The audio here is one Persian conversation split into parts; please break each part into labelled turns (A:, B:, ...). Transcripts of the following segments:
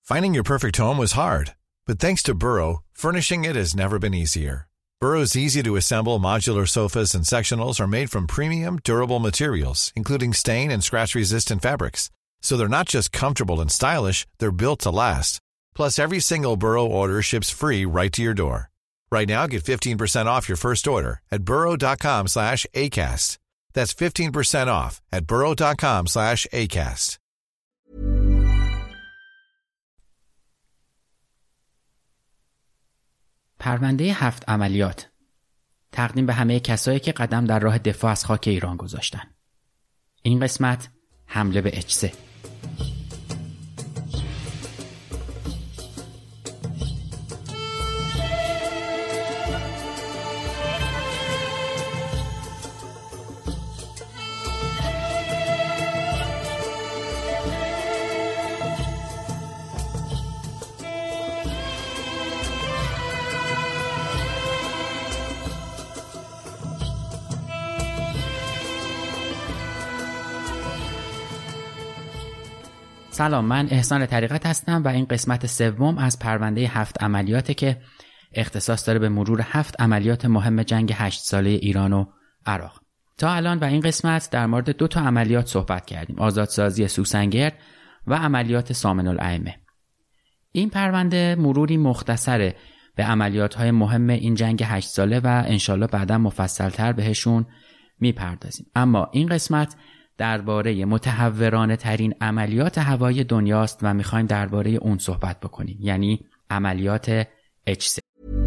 A: Finding your perfect home was hard, but thanks to Burrow, furnishing it has never been easier. Burrow's easy-to-assemble modular sofas and sectionals are made from premium, durable materials, including stain and scratch-resistant fabrics. So they're not just comfortable and stylish, they're built to last. Plus, every single Burrow order ships free right to your door. Right now, get 15% off your first order at burrow.com/ACAST. That's 15% off at burrow.com/ACAST.
B: پرونده 7 عملیات تقدیم به همه کسایی که قدم در راه دفاع از خاک ایران گذاشتن. این قسمت حمله به اچ3. سلام، من احسان طریقت هستم و این قسمت سوم از پرونده 7 عملیاته که اختصاص داره به مرور 7 عملیات مهم جنگ 8 ساله ایران و عراق. تا الان و این قسمت در مورد 2 تا عملیات صحبت کردیم، آزادسازی سوسنگرد و عملیات سامن الائمه. این پرونده مروری مختصره به عملیات‌های مهم این جنگ 8 ساله و انشالله بعدا مفصل‌تر بهشون میپردازیم. اما این قسمت درباره متهورانه ترین عملیات هوایی دنیاست و میخوایم درباره اون صحبت بکنیم، یعنی عملیات اچ3.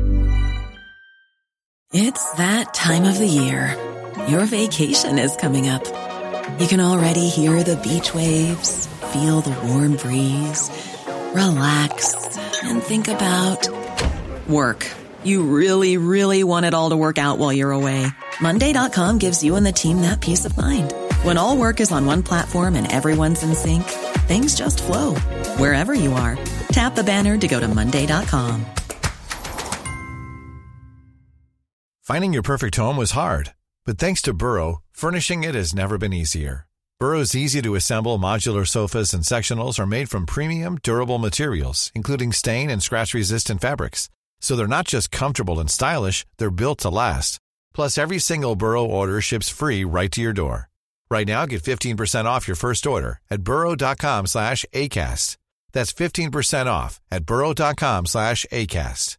C: It's that time of the year. Your vacation is coming up. You can already hear the beach waves, feel the warm breeze, relax and think about work. You really, really want it all to work out while you're away. Monday.com gives you and the team that peace of mind. When all work is on one platform and everyone's in sync, things just flow. Wherever you are, tap the banner to go to Monday.com.
A: Finding your perfect home was hard, but thanks to Burrow, furnishing it has never been easier. Burrow's easy-to-assemble modular sofas and sectionals are made from premium, durable materials, including stain and scratch-resistant fabrics. So they're not just comfortable and stylish, they're built to last. Plus, every single Burrow order ships free right to your door. Right now, get 15% off your first order at burrow.com/ACAST. That's 15% off at burrow.com/ACAST.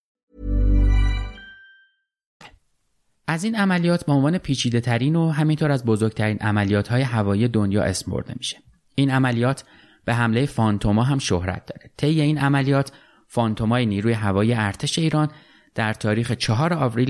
B: از این عملیات به عنوان پیچیده ترین و همینطور از بزرگترین عملیات های هوایی دنیا اسم برده میشه. این عملیات به حمله فانتوما هم شهرت داره. طی این عملیات فانتومای نیروی هوایی ارتش ایران در تاریخ 4 آوریل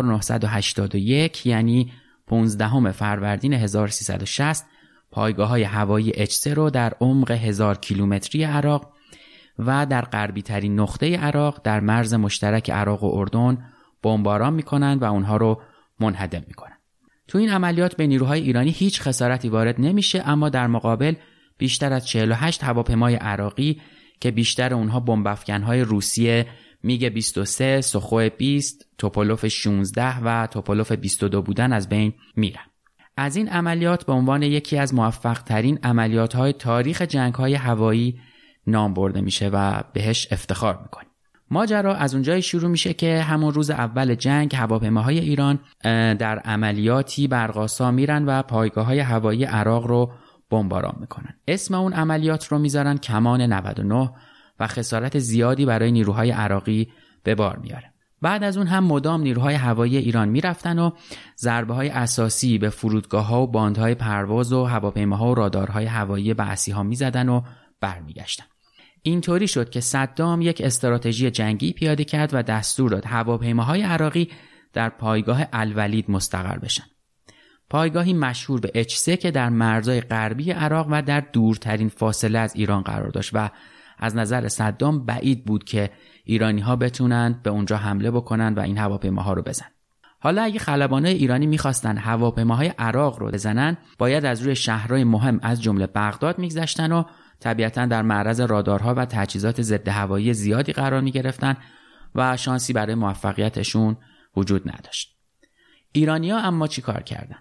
B: 1981 یعنی 15 فروردین 1360 پایگاه‌های هوایی اچ3 رو در عمق 1000 کیلومتری عراق و در غربی ترین نقطه عراق در مرز مشترک عراق و اردن بمباران می‌کنند و اونها رو منهدم می‌کنند. تو این عملیات به نیروهای ایرانی هیچ خسارتی وارد نمیشه، اما در مقابل بیشتر از 48 هواپیمای عراقی که بیشتر اونها بمب‌افکن‌های روسیه میگ 23، سخوی 20، توپولوف 16 و توپولوف 22 بودن از بین میرن. از این عملیات به عنوان یکی از موفق ترین عملیات های تاریخ جنگ های هوایی نام برده میشه و بهش افتخار میکنیم. ماجرا از اونجایی شروع میشه که همون روز اول جنگ هواپیماهای ایران در عملیاتی برق‌آسا میرن و پایگاه‌های هوایی عراق رو بمباران میکنن. اسم اون عملیات رو میذارن کمان 99 و خسارت زیادی برای نیروهای عراقی به بار میاره. بعد از اون هم مدام نیروهای هوایی ایران میرفتن و ضربه‌های اساسی به فرودگاه‌ها و باندهای پرواز و هواپیماها و رادارهای هوایی بعثی‌ها میزدن و برمیگشتن. اینطوری شد که صدام یک استراتژی جنگی پیاده کرد و دستور داد هواپیماهای عراقی در پایگاه الولید مستقر بشن. پایگاهی مشهور به اچ3 که در مرزهای غربی عراق و در دورترین فاصله از ایران قرار داشت و از نظر صدام بعید بود که ایرانی‌ها بتونن به اونجا حمله بکنن و این هواپیماها رو بزنن. حالا اگه خلبانای ایرانی می‌خواستن هواپیماهای عراق رو بزنن، باید از روی شهرهای مهم از جمله بغداد می‌گذشتن و طبیعتاً در معرض رادارها و تجهیزات ضد هوایی زیادی قرار می‌گرفتن و شانسی برای موفقیتشون وجود نداشت. ایرانی‌ها اما چی کار کردن؟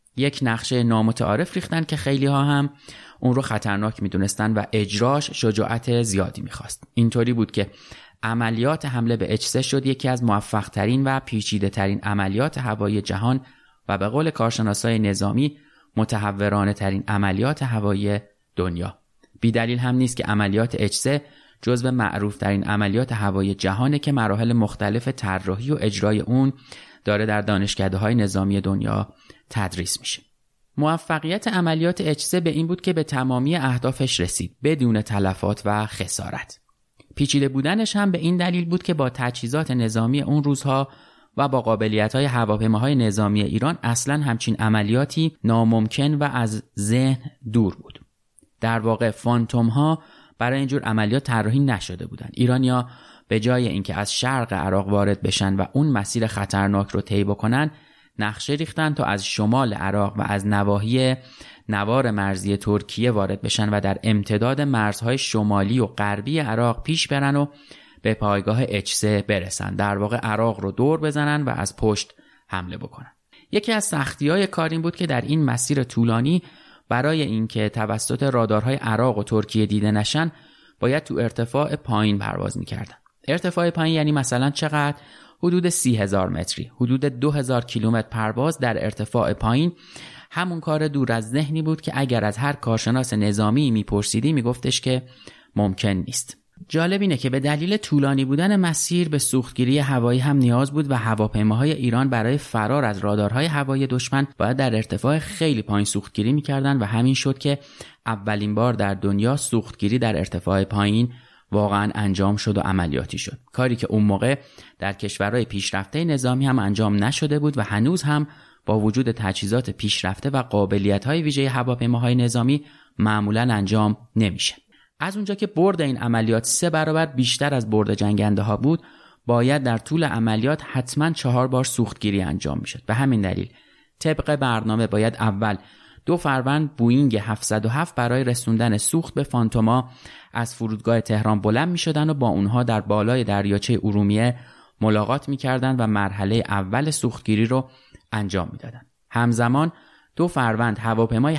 B: یک نقشه نامتعارف ریختن که خیلی ها هم اون رو خطرناک میدونستن و اجراش شجاعت زیادی میخواست. اینطوری بود که عملیات حمله به اچ3 شد یکی از موفق ترین و پیچیده ترین عملیات هوایی جهان و به قول کارشناسای نظامی متحورانه ترین عملیات هوایی دنیا. بی دلیل هم نیست که عملیات اچ3 جزو معروف ترین عملیات هوایی جهانه که مراحل مختلف طراحی و اجرای اون داره در دانشکده‌های نظامی دنیا تدریس میشه. موفقیت عملیات اچ3 به این بود که به تمامی اهدافش رسید بدون تلفات و خسارت. پیچیده بودنش هم به این دلیل بود که با تجهیزات نظامی اون روزها و با قابلیت‌های هواپیماهای نظامی ایران اصلاً همچین عملیاتی ناممکن و از ذهن دور بود. در واقع فانتوم‌ها برای اینجور عملیات طراحی نشده بودند. ایرانیا به جای اینکه از شرق عراق وارد بشن و اون مسیر خطرناک رو طی بکنن، نقشه ریختن تا از شمال عراق و از نواحی نوار مرزی ترکیه وارد بشن و در امتداد مرزهای شمالی و غربی عراق پیش برن و به پایگاه اچ3 برسن. در واقع عراق رو دور بزنن و از پشت حمله بکنن. یکی از سختی‌های کار این بود که در این مسیر طولانی برای اینکه توسط رادارهای عراق و ترکیه دیده نشن باید تو ارتفاع پایین پرواز می‌کردن. ارتفاع پایین یعنی مثلا چقدر؟ حدود 30,000 متری، حدود 2000 کیلومتر پرواز در ارتفاع پایین. همون کار دور از ذهنی بود که اگر از هر کارشناس نظامی میپرسیدی میگفتش که ممکن نیست. جالب اینه که به دلیل طولانی بودن مسیر به سوختگیری هوایی هم نیاز بود و هواپیماهای ایران برای فرار از رادارهای هوایی دشمن باید در ارتفاع خیلی پایین سوختگیری میکردن و همین شد که اولین بار در دنیا سوختگیری در ارتفاع پایین واقعا انجام شد و عملیاتی شد. کاری که اون موقع در کشورهای پیشرفته نظامی هم انجام نشده بود و هنوز هم با وجود تجهیزات پیشرفته و قابلیت‌های ویژه هواپیماهای نظامی معمولاً انجام نمیشه. از اونجا که برد این عملیات 3 برابر بیشتر از برد جنگنده ها بود، باید در طول عملیات حتماً 4 بار سوختگیری انجام میشد. به همین دلیل طبق برنامه باید اول 2 فروند بوئینگ 707 برای رسوندن سوخت به فانتوما از فرودگاه تهران بلند میشدن و با اونها در بالای دریاچه ارومیه ملاقات میکردن و مرحله اول سوختگیری رو انجام میدادن. همزمان 2 فروند هواپیمای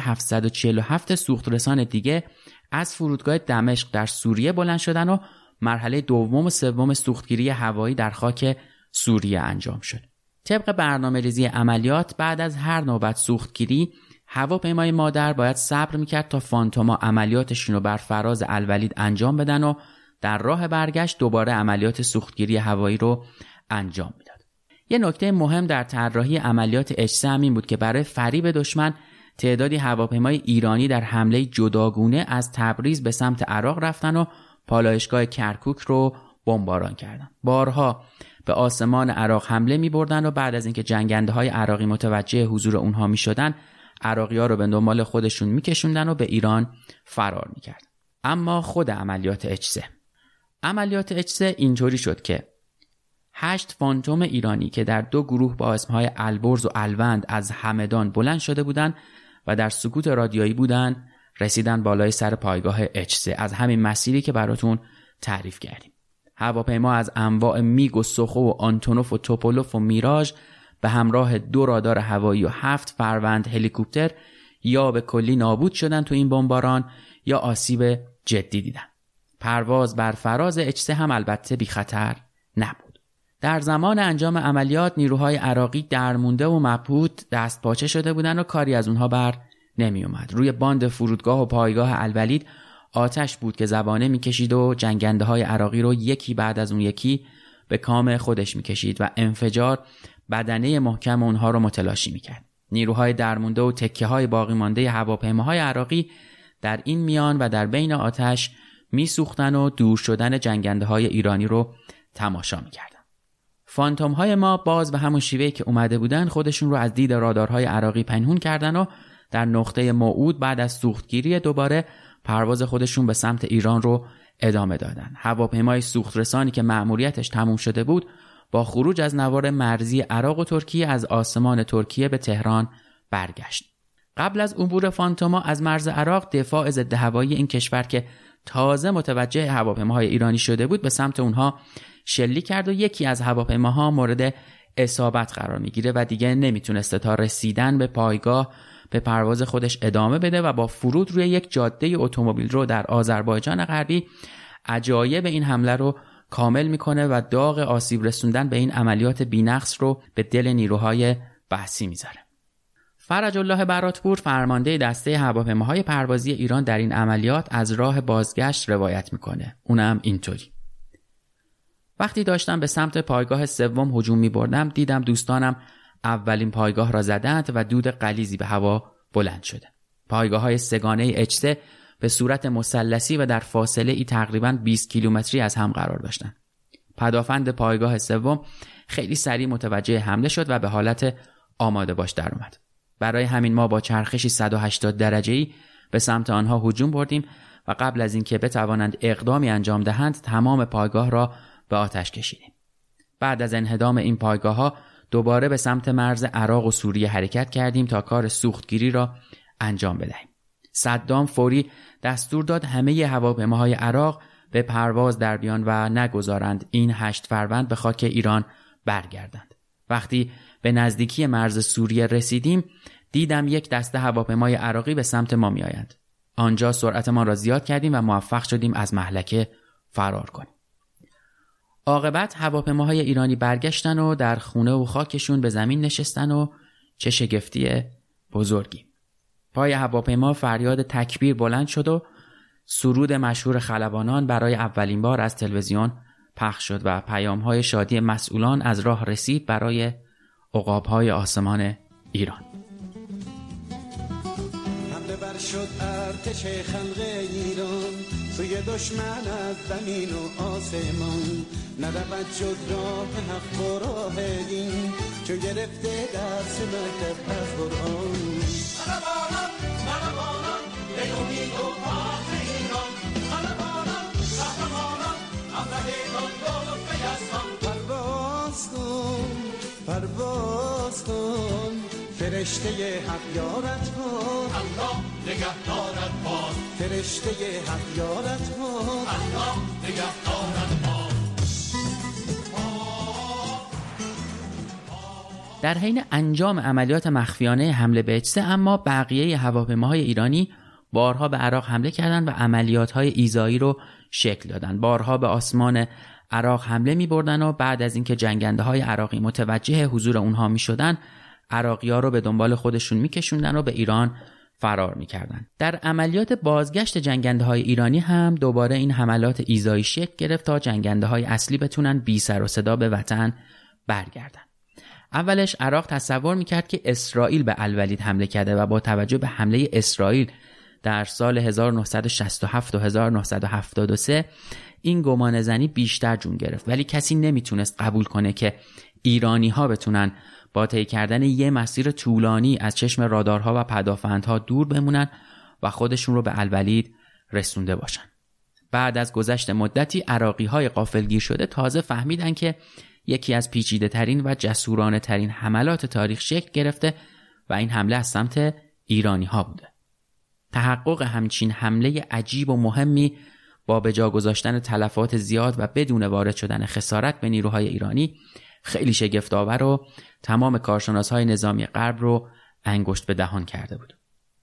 B: 747 سوخترسان دیگه از فرودگاه دمشق در سوریه بلند شدن و مرحله دوم و سوم سوختگیری هوایی در خاک سوریه انجام شد. طبق برنامه‌ریزی عملیات بعد از هر نوبت سوختگیری هواپیمای مادر باید صبر میکرد تا فانتوما عملیاتشون رو بر فراز الولید انجام بدن و در راه برگشت دوباره عملیات سوختگیری هوایی رو انجام میداد. یه نکته مهم در طراحی عملیات اچ3 هم این بود که برای فریب دشمن تعدادی هواپیمای ایرانی در حمله جداگونه از تبریز به سمت عراق رفتن و پالایشگاه کرکوک رو بمباران کردن. بارها به آسمان عراق حمله می‌بردن و بعد از اینکه جنگنده‌های عراقی متوجه حضور اونها می‌شدن، عراقی‌ها رو به دنبال خودشون می‌کشوندن و به ایران فرار می‌کردن. اما خود عملیات اچ3 اینطوری شد که 8 فانتوم ایرانی که در 2 گروه با اسمهای البرز و الوند از همدان بلند شده بودند و در سکوت رادیویی بودند رسیدن بالای سر پایگاه اچ3 از همین مسیری که براتون تعریف کردیم. هواپیما از انواع میگ و سخو و آنتونوف و توپولوف و میراژ به همراه 2 رادار هوایی و 7 فروند هلیکوپتر یا به کلی نابود شدن تو این بمباران یا آسیب جدی دیدن. پرواز بر فراز اچ3 هم البته بی خطر نبود. در زمان انجام عملیات نیروهای عراقی درمونده و مبهوت دست پاچه شده بودن و کاری از اونها بر نمی اومد. روی باند فرودگاه و پایگاه الولید آتش بود که زبانه میکشید و جنگنده های عراقی رو یکی بعد از اون یکی به کام خودش میکشید و انفجار بدنه محکم اونها رو متلاشی میکرد. نیروهای درمونده و تکه های باقی مانده هواپیماهای عراقی در این میان و در بین آتش میسوختن و دور شدن جنگنده های ایرانی رو تماشا میکردن. فانتوم های ما باز به همون شیوهی که اومده بودن خودشون رو از دید رادارهای عراقی پنهون کردن و در نقطه موعود بعد از سوختگیری دوباره پرواز خودشون به سمت ایران رو ادامه دادن. هواپیمای سوخترسانی که مأموریتش تموم شده بود با خروج از نوار مرزی عراق و ترکیه از آسمان ترکیه به تهران برگشت. قبل از عبور فانتوما از مرز عراق دفاع ضد هوایی این کشور که تازه متوجه هواپیماهای ایرانی شده بود به سمت اونها شلیک کرد و یکی از هواپیماها مورد اصابت قرار میگیره و دیگه نمیتونسته تا رسیدن به پایگاه به پرواز خودش ادامه بده و با فرود روی یک جاده اتومبیل رو در آذربایجان غربی عجایب این حمله رو کامل میکنه و داغ آسیب رسوندن به این عملیات بی‌نقص رو به دل نیروهای بحثی میذاره. فرج الله براتپور فرمانده دسته هواپیماهای پروازی ایران در این عملیات از راه بازگشت روایت میکنه. اونم اینطوری: وقتی داشتم به سمت پایگاه سوم هجوم میبردم دیدم دوستانم اولین پایگاه را زدند و دود غلیظی به هوا بلند شده. پایگاه‌های سه‌گانه H3 به صورت مثلثی و در فاصله ای تقریباً 20 کیلومتری از هم قرار داشتند. پدافند پایگاه سوم خیلی سریع متوجه حمله شد و به حالت آماده باش در اومد. برای همین ما با چرخشی 180 درجه‌ای به سمت آنها هجوم بردیم و قبل از اینکه بتوانند اقدامی انجام دهند تمام پایگاه را به آتش کشیدیم. بعد از انهدام این پایگاه‌ها دوباره به سمت مرز عراق و سوریه حرکت کردیم تا کار سوختگیری را انجام بدهیم. صدام فوری دستور داد همه هواپیماهای عراق به پرواز در بیان و نگذارند این 8 فروند به خاک ایران برگردند. وقتی به نزدیکی مرز سوریه رسیدیم دیدم یک دسته هواپیمای عراقی به سمت ما می آیند. آنجا سرعتمان را زیاد کردیم و موفق شدیم از مهلکه فرار کنیم. عاقبت هواپیماهای ایرانی برگشتن و در خونه و خاکشون به زمین نشستن و چه شگفتی بزرگی. پای هواپیما فریاد تکبیر بلند شد و سرود مشهور خلبانان برای اولین بار از تلویزیون پخش شد و پیام‌های شادی مسئولان از راه رسید برای عقاب‌های آسمان ایران.
D: حمله بر شد ارتش خلق ایران سوی دشمن از زمین و آسمان ندبت شد راه حق و راه دین چو گرفته درس مکتب از قرآن خلبانان خلبانان به امید و فخر ایران خلبانان قهرمانان ابرهیان دولت یزدان پرواز کن پرواز کن فرشته حق یارت باد الله نگهدارت باد فرشته حق یارت باد الله نگهدارت باد.
B: در حین انجام عملیات مخفیانه حمله به H3 اما بقیه هواپیماهای ایرانی بارها به عراق حمله کردند و عملیات‌های ایذایی رو شکل دادند. بارها به آسمان عراق حمله می‌بردند و بعد از اینکه جنگنده‌های عراقی متوجه حضور اونها می‌شدند عراقی‌ها رو به دنبال خودشون می‌کشوندن و به ایران فرار می‌کردند. در عملیات بازگشت جنگنده‌های ایرانی هم دوباره این حملات ایذایی شکل گرفت تا جنگنده‌های اصلی بتونن بی سر و صدا به وطن برگردن. اولش عراق تصور میکرد که اسرائیل به الولید حمله کرده و با توجه به حمله اسرائیل در سال 1967 و 1973 این گمان زنی بیشتر جون گرفت، ولی کسی نمیتونست قبول کنه که ایرانی ها بتونن با طی کردن یه مسیر طولانی از چشم رادارها و پدافندها دور بمونن و خودشون رو به الولید رسونده باشن. بعد از گذشت مدتی عراقی های غافلگیر شده تازه فهمیدن که یکی از پیچیده ترین و جسورانه ترین حملات تاریخ شکل گرفته و این حمله از سمت ایرانی ها بوده. تحقق همچین حمله عجیب و مهمی با به جا گذاشتن تلفات زیاد و بدون وارد شدن خسارت به نیروهای ایرانی خیلی شگفت‌آور و تمام کارشناس‌های نظامی غرب رو انگشت به دهان کرده بود.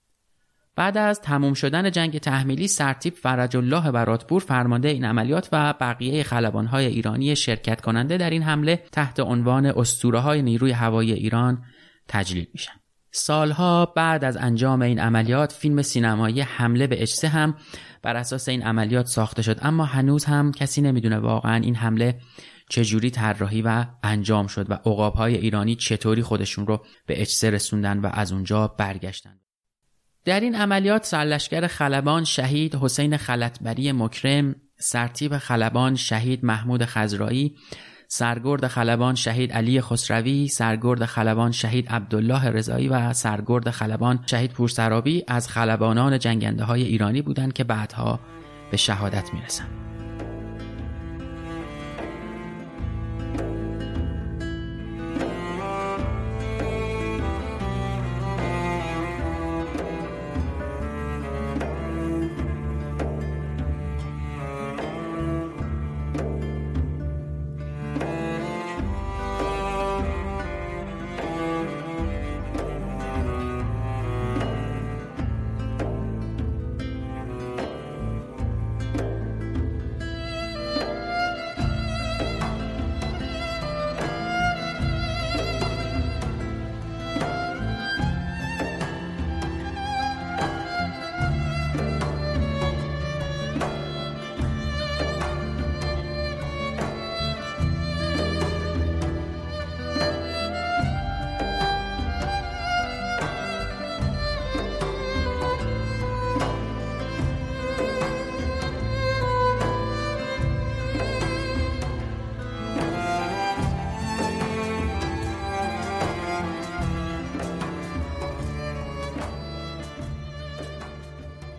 B: بعد از تمام شدن جنگ تحمیلی سرتیپ فرج الله براتپور فرمانده این عملیات و بقیه خلبان‌های ایرانی شرکت کننده در این حمله تحت عنوان اسطوره‌های نیروی هوایی ایران تجلیل میشن. سالها بعد از انجام این عملیات فیلم سینمایی حمله به H3 هم بر اساس این عملیات ساخته شد، اما هنوز هم کسی نمیدونه واقعا این حمله چجوری طراحی و انجام شد و عقاب‌های ایرانی چطوری خودشون رو به H3 رسوندن و از اونجا برگشتن. در این عملیات سرلشکر خلبان شهید حسین خلطبری مکرم، سرتیپ خلبان شهید محمود خضرایی، سرگرد خلبان شهید علی خسروی، سرگرد خلبان شهید عبدالله رضایی و سرگرد خلبان شهید پورسرابی از خلبانان جنگنده‌های ایرانی بودند که بعدها به شهادت میرسند.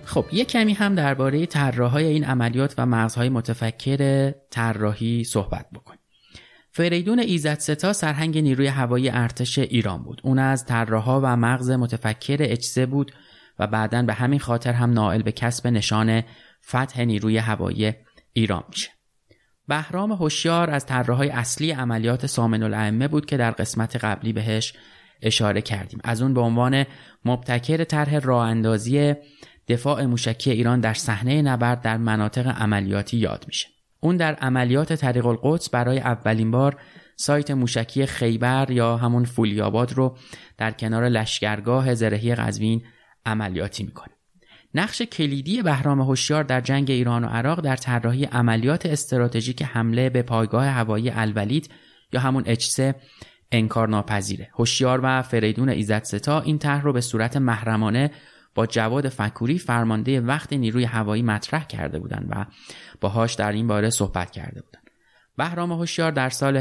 B: خب یک کمی هم درباره طراحای این عملیات و مغزهای متفکر طراحی صحبت بکنیم. فریدون ایزدستا سرهنگ نیروی هوایی ارتش ایران بود. اون از طراحا و مغز متفکر اچ3 بود و بعداً به همین خاطر هم نائل به کسب نشان فتح نیروی هوایی ایران میشه. بهرام هوشیار از طراحای اصلی عملیات سامن الائمه بود که در قسمت قبلی بهش اشاره کردیم. از اون به عنوان مبتکر طرح راه اندازی دفاع موشکی ایران در صحنه نبرد در مناطق عملیاتی یاد میشه. اون در عملیات طریق القدس برای اولین بار سایت موشکی خیبر یا همون فولیاباد رو در کنار لشکرگاه زرهی قزوین عملیاتی میکنه. نقش کلیدی بهرام هوشیار در جنگ ایران و عراق در طراحی عملیات استراتژیک حمله به پایگاه هوایی الولید یا همون اچ3 انکارناپذیره. هوشیار و فریدون ایزدستا این طرح رو به صورت محرمانه با جواد فکوری فرمانده وقت نیروی هوایی مطرح کرده بودند و باهاش در این باره صحبت کرده بودند. بهرام هوشیار در سال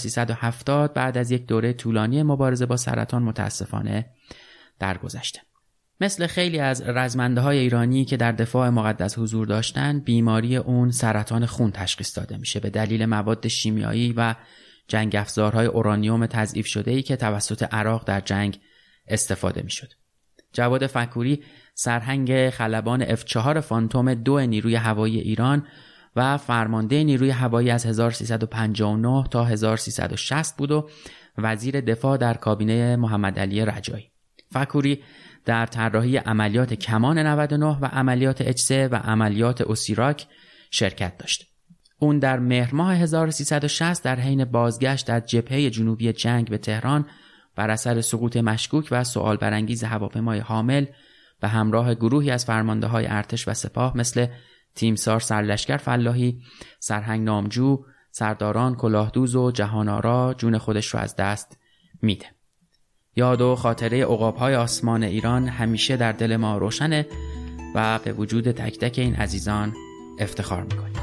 B: 1370 بعد از یک دوره طولانی مبارزه با سرطان متاسفانه درگذشته. مثل خیلی از رزمنده‌های ایرانی که در دفاع مقدس حضور داشتند، بیماری اون سرطان خون تشخیص داده میشه به دلیل مواد شیمیایی و جنگ افزارهای اورانیوم تضعیف شده‌ای که توسط عراق در جنگ استفاده میشد. جواد فکوری سرهنگ خلبان F4 فانتوم 2 نیروی هوایی ایران و فرمانده نیروی هوایی از 1359 تا 1360 بود و وزیر دفاع در کابینه محمد علی رجایی. فکوری در طراحی عملیات کمان 99 و عملیات اچ3 و عملیات اوسیراک شرکت داشت. اون در مهر ماه 1360 در حین بازگشت از جبهه جنوبی جنگ به تهران بر اثر سقوط مشکوک و سؤال برانگیز هواپیمای حامل به همراه گروهی از فرمانده‌های ارتش و سپاه مثل تیمسار سرلشکر فلاحی، سرهنگ نامجو، سرداران کلاهدوز و جهان‌آرا جون خودش رو از دست میده. یاد و خاطره عقاب‌های آسمان ایران همیشه در دل ما روشنه و به وجود تک تک این عزیزان افتخار میکنیم.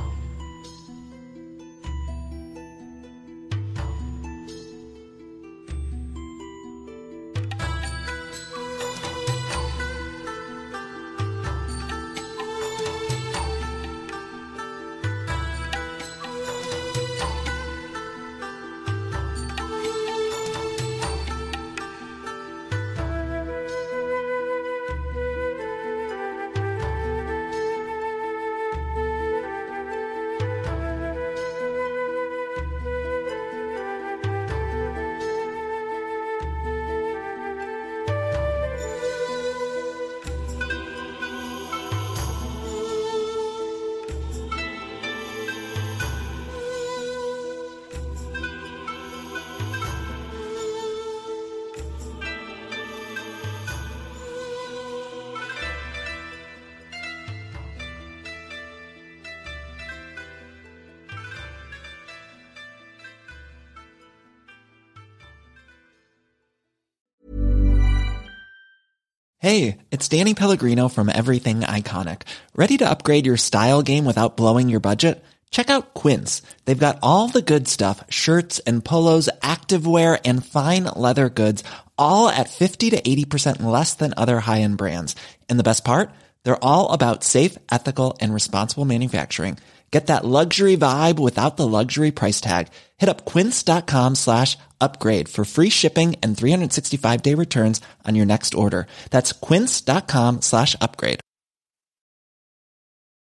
E: Hey, it's Danny Pellegrino from Everything Iconic. Ready to upgrade your style game without blowing your budget? Check out Quince. They've got all the good stuff, shirts and polos, activewear, and fine leather goods, all at 50 to 80% less than other high-end brands. And the best part? They're all about safe, ethical, and responsible manufacturing. Get that luxury vibe without the luxury price tag. Hit up quince.com/upgrade for free shipping and 365-day returns on your next order. That's quince.com/upgrade.